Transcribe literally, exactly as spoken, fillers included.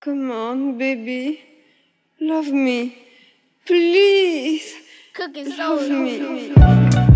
Come on, baby. Love me. Please. Cooking Love soul. me.